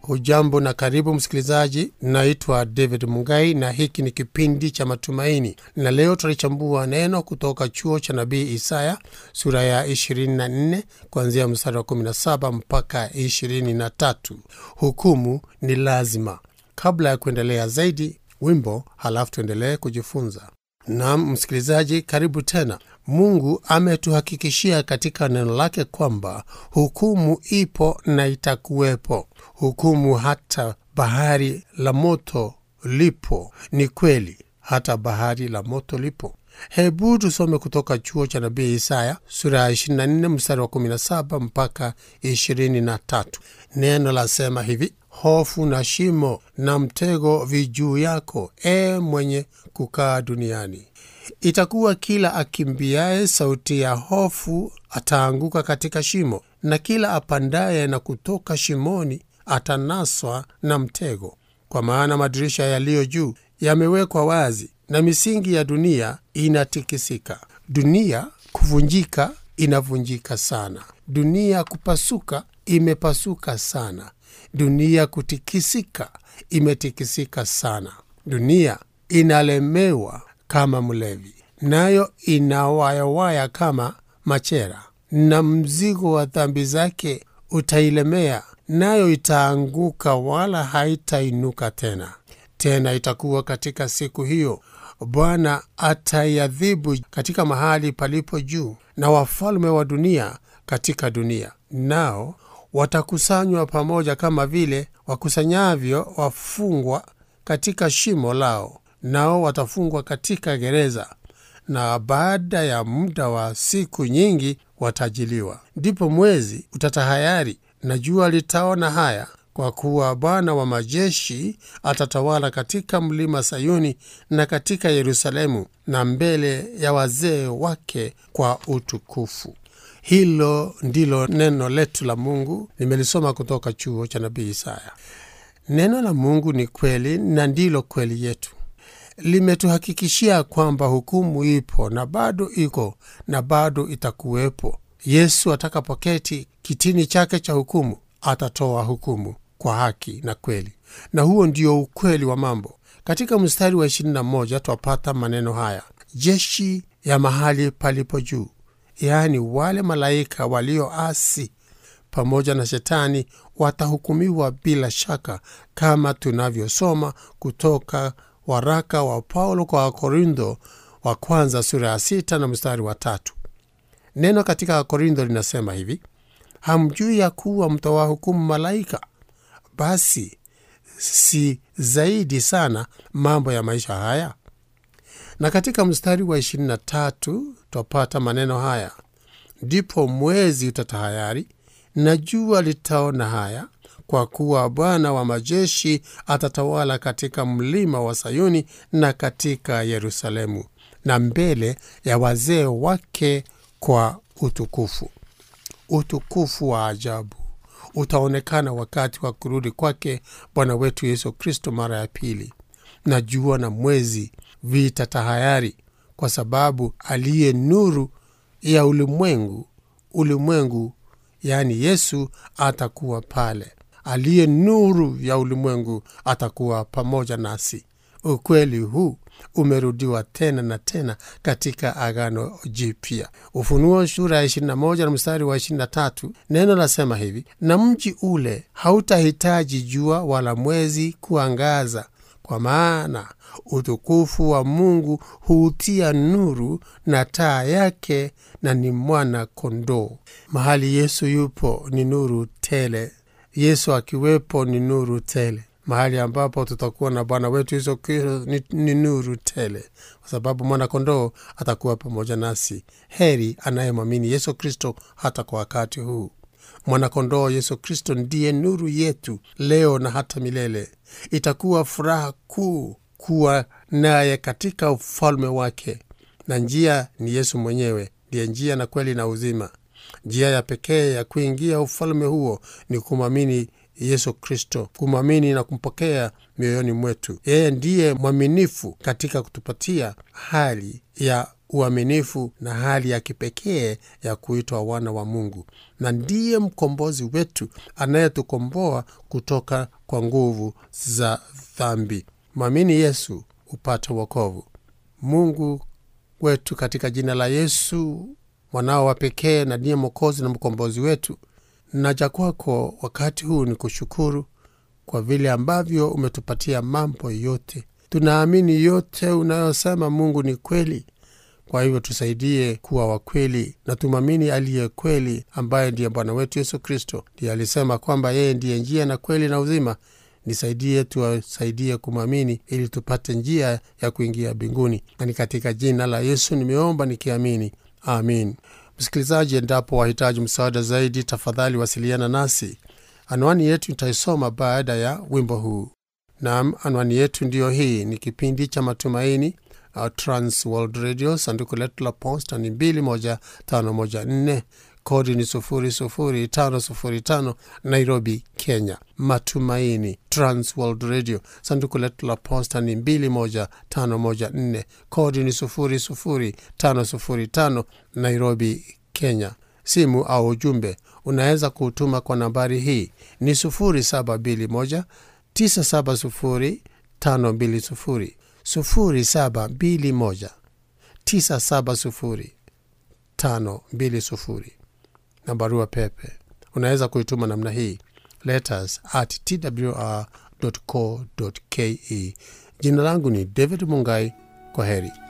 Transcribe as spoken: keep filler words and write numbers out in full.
Hujambo na karibu msikilizaji, naitwa David Mungai na hiki ni kipindi cha matumaini. Na leo tutachambua neno kutoka chuo cha nabii Isaya sura ya ishirini na nne kuanzia mstari wa kumi na saba mpaka ishirini na tatu. Hukumu ni lazima. Kabla ya kuendelea zaidi, wimbo halafu tuendelee kujifunza. Naam msikilizaji, karibu tena. Mungu ametuhakikishia katika neno lake kwamba hukumu ipo na itakuwepo. Hukumu hata bahari la moto lipo. Ni kweli, hata bahari la moto lipo. Hebu tusome kutoka chuo cha nabii Isaya sura ya ishirini na nne mstari wa kumi na saba mpaka ishirini na tatu. Neno lasema hivi: hofu na shimo na mtego vijuu yako, e mwenye kukaa duniani. Itakuwa kila akimbiaye sauti ya hofu ataanguka katika shimo, na kila apandaye na kutoka shimoni atanaswa na mtego. Kwa maana madirisha yaliyo juu yamewekwa wazi, na misingi ya dunia inatikisika. Dunia kuvunjika inavunjika sana. Dunia kupasuka imepasuka sana. Dunia kutikisika imetikisika sana. Dunia inalemewa kama mlevi, nayo inawayawaya kama machera, na mzigo wa dhambi zake utailemea, nayo itaanguka wala haitainuka tena. Tena itakuwa katika siku hiyo, Bwana ataiadhibu katika mahali palipo juu, na wafalme wa dunia katika dunia. Nao watakusanywa pamoja kama vile wakusanyavyo wafungwa katika shimo lao. Nao watafungwa katika gereza, na baada ya muda wa siku nyingi watajiliwa. Ndipo mwezi utatahayari na jua litaona haya, kwa kuwa Bwana wa majeshi atatawala katika mlima Sayuni na katika Yerusalemu, na mbele ya wazee wake kwa utukufu. Hilo ndilo neno letu la Mungu. Nimelisoma kutoka chuo cha nabii Isaya. Neno la Mungu ni kweli na ndilo kweli yetu. Limetuhakikishia kwamba hukumu ipo na bado iko na bado itakuwepo. Yesu atakapoketi kitini chake cha hukumu, atatoa hukumu kwa haki na kweli. Na huo ndio ukweli wa mambo. Katika mstari wa ishirini na moja twapata maneno haya: jeshi ya mahali palipo juu, yaani wale malaika walioasi pamoja na shetani watahukumiwa bila shaka, kama tunavyosoma kutoka waraka wa Paulo kwa Wakorintho wa kwanza sura ya sita na mstari wa tatu. Neno katika Wakorintho linasema hivi: hamjui ya kuwa mtoa hukumu malaika? Basi si zaidi sana mambo ya maisha haya? Na katika mstari wa ishirini na tatu tupata maneno haya: ndipo mwezi utatahayari na jua litaona haya, kwa kuwa Bwana wa majeshi atatawala katika mlima wa Sayuni na katika Yerusalemu, na mbele ya wazee wake kwa utukufu. Utukufu wa ajabu utaonekana wakati wa kurudi kwake Bwana wetu Yesu Kristo mara ya pili. Na jua na mwezi vitatahayari, kwa sababu aliye nuru ya ulimwengu, ulimwengu yani Yesu atakuwa pale. Aliye nuru ya ulimwengu atakuwa pamoja nasi. Ukweli huu umerudiwa tena na tena katika Agano Jipya. Ufunuo sura ya ishirini na moja na mstari wa ishirini na tatu, neno lasema hivi: na mji ule hautahitaji jua wala mwezi kuangaza, kwa maana utukufu wa Mungu huutia nuru, na taa yake na ni mwana kondoo. Mahali Yesu yupo ni nuru tele. Yesu akiwepo ni nuru tele. Mahali ambapo tutakuwa na Bwana wetu Yesu Kristo ni, ni nuru tele, kwa sababu mwana kondoo atakuwa pamoja nasi. Heri anayemwamini Yesu Kristo hata kwa wakati huu. Mwana kondoo Yesu Kristo ndiye nuru yetu leo na hata milele. Itakuwa furaha kuu kuwa naye katika ufalme wake. Na njia ni Yesu mwenyewe, ndiye njia na kweli na uzima. Njia ya pekee ya kuingia ufalme huo ni kumwamini Yesu Kristo, kumwamini na kumpokea mioyoni mwetu. Yeye ndiye mwaminifu katika kutupatia hali ya uaminifu na hali ya kipekee ya kuitwa wana wa Mungu, na ndiye mkombozi wetu anayetukomboa kutoka kwa nguvu za dhambi. Mwamini Yesu upate wokovu. Mungu wetu, katika jina la Yesu mwanao wa pekee na ndiye mwokozi na mkombozi wetu, naja kwako wakati huu ni kushukuru kwa vile ambavyo umetupatia mambo yote. Tunaamini yote unayosema Mungu ni kweli. Kwa hivyo tusaidie kuwa wa kweli na tumamini aliye kweli, ambaye ndiye Bwana wetu Yesu Kristo. Ndiye alisema kwamba yeye ndiye njia na kweli na uzima. Nisaidie, tuwasaidie kumamini ili tupate njia ya kuingia mbinguni. Na ni katika jina la Yesu nimeomba nikiamini. Amin. Msikilizaji, endapo wahitaji msaada zaidi, tafadhali wasiliana nasi. Anwani yetu nitaisoma baada ya wimbo huu. Naam, anwani yetu ndiyo hii. Ni kipindi cha Matumaini, uh, Trans World Radio, sanduku letu la posta ni mbili moja tano moja nne, kodi ni sufuri sufuri tano sufuri tano, Nairobi, Kenya. Matumaini, Trans World Radio, sanduku letu la posta ni mbili moja tano moja nne, kodi ni sufuri sufuri tano sufuri tano, Nairobi, Kenya. Simu au ujumbe unaweza kutuma kwa nambari hii ni sufuri saba mbili moja tisa saba sufuri tano mbili sufuri, sufuri saba mbili moja tisa saba sufuri tano mbili sufuri. Na barua pepe unaweza kuituma namna hii: letters at t w r dot co dot ke. Jina langu ni David Mungai. Kwa heri.